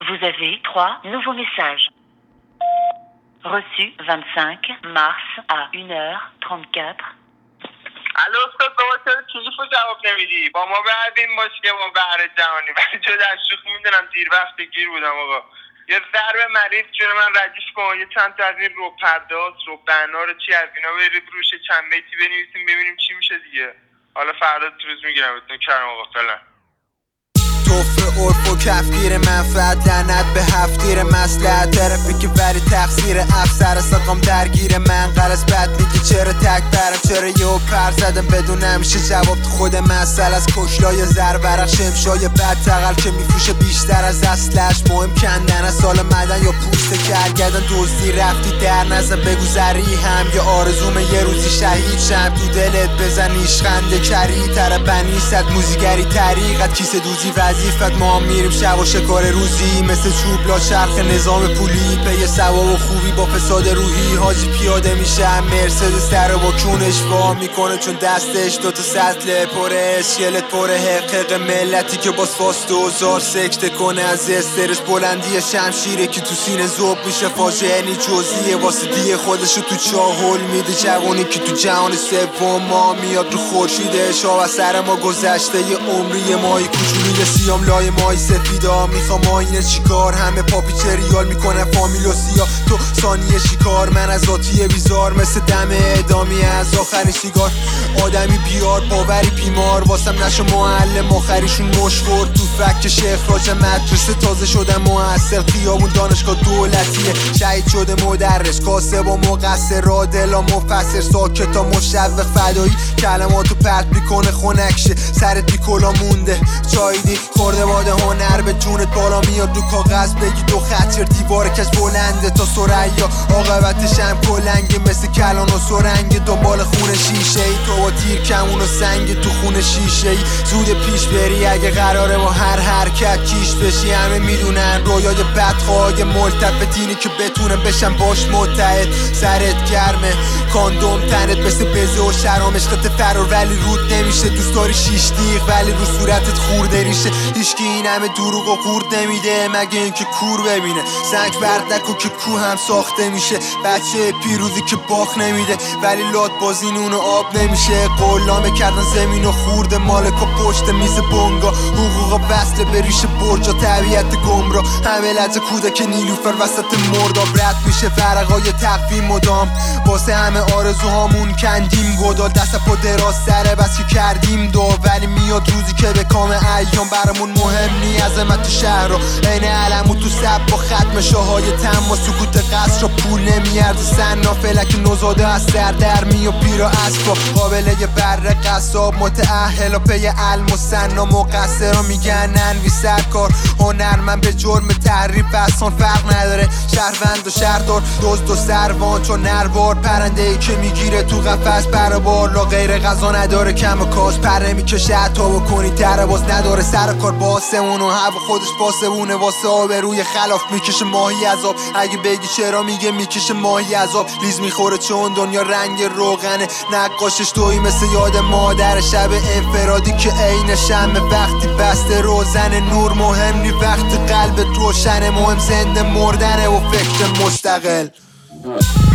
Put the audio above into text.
Vous avez 3 nouveaux messages. Reçu 25 mars à 1h34. الو استاد بابا چرا تلفن جواب نمیدی؟ با ما بعدیم باش که ما بهر جهانی ولی جدا از شوخی میدونم دیر وقت گیر بودم آقا. یه ضرب مریض جون من ردیف کن، یه چند تا از این رو پرداز رو بنا رو چی از اینا برید روش چند بیتی بنویسیم ببینیم چی میشه دیگه. حالا فردا روز میگیرم بهتون کرم آقا. فعلا توفه عرف و کفگیر منفعت لعنت به هفتگیر مسلحت طرفی که ولی تقصیر افسر سقام درگیر من قرص بد میگی چرا تک برم چرا یهو پر زدم بدون همیشه جواب تو خود مسئله از کشلای زرورق شمشای بد تقل که میفروشه بیشتر از اصلش مهم کندن از سال مدن یا پوست کرگردن دزدی رفتی در نزن بگو زری هم یا آرزوم یه روزی شهید شم تو دلت بزنیش خنده کری تر بنیست موزیگری طریقت کیسه دوزی وظیفت ما میریم شب و شکار روزی مثل چوب لا چرخ نظام پولی پی ثواب و خوبی با فساد روحی حاجی پیاده میشه مرسدس در با کونش وا میکنه چون دستش دوتا سطل پره اسکلت پره حقق ملتی که باز فاست 2000 سکته کنه از استرس بلندی شمشیره که تو سینه زوب میشه فاجعه نی جزئیه واسه دیگه خودشو تو چاهول میده جوونی که تو جهان سوم ما میاد رو خورشیده شاه سر ما گذشته یه عمری مای کوچولوی سیام لای مای سفیدا میخوام آینه چیکار همه پاپیچه ریال میکنن فامیل و سیا تو ثانیه چیکار من از آتیه بیزار مثل دم اعدامی از آخرین سیگار آدمی بیار باوری بیمار واسم نشو معلم آخریشون مشخور تو فک شیخ راج مدرسه تازه شدم موثر خیابون دانشگاه دولتیه شهید شده مدرس کاسب و مقصر را دلا مفسر ساکتا مشوق فدایی کلماتو پرت میکنه خنکشه سرت بی کلا مونده چایدی خورده باده هنر به جونت بالا میاد رو کاغذ بگی دو خط چر دیوار کش بلنده تا سریا عاقبتش هم کلنگه مثل کلان و سرنگ دنبال خون شیشه ای تو با تیر کمون و سنگ تو خون شیشه ای زود پیش بری اگه قراره با هر حرکت کیش بشی همه میدونن رویای بدخواه ملتف دینی که بتونن بشن باش متحد سرت گرمه کاندوم تنت مثل بزه و شرام عشقت فرار ولی رود نمیشه دوست داری شیش دیغ ولی رو صورتت خورده ریشه هیچکی این همه دروغ و قورت نمیده مگه اینکه کور ببینه سنگ برد نکن که کو هم ساخته میشه بچه پیروزی که باخ نمیده ولی لات بازی نون و آب نمیشه قلامه کردن زمین و خورده مالکا پشت میز بونگا حقوقا وصله به ریشه برجا طبیعت گمرا همه لحظه کودک نیلوفر وسط مرداب رد میشه فرقای تقویم مدام واسه همه آرزوهامون کندیم گدال دست پا دراز سره بس که کردیم دو ولی میاد روزی که به کام ایام برامون مهم نی عظمت شهر رو عین علمو تو سب با ختم شاهای تم و سکوت قصر رو پول نمیارد سنا فلک نوزاده از سر درمی و پیر و اسبا قابله یه بره قصاب متأهل و پی علم و سنا مقصر رو میگن انوی سرکار هنرمند به جرم تحریف اصلا فرق نداره شهروند و شهردار دزد و سروان چون نروار پرنده ای که میگیره تو قفس پر بالا غیر غذا نداره کم و کاش پره میکشه حتی بکنی تره باز نداره سر کار باسمون و هوا خودش باسمونه واسه آبروی خلاف میکشه ماهی عذاب اگه بگی چرا میگه میکشه ماهی عذاب لیز میخوره چون دنیا رنگ روغنه نقاشش توی مثل یاد مادر شب انفرادی که عین شمه وقتی بسته روزن نور مهم نی وقتی قلبت روشنه مهم زنده مردنه و فکر مستقل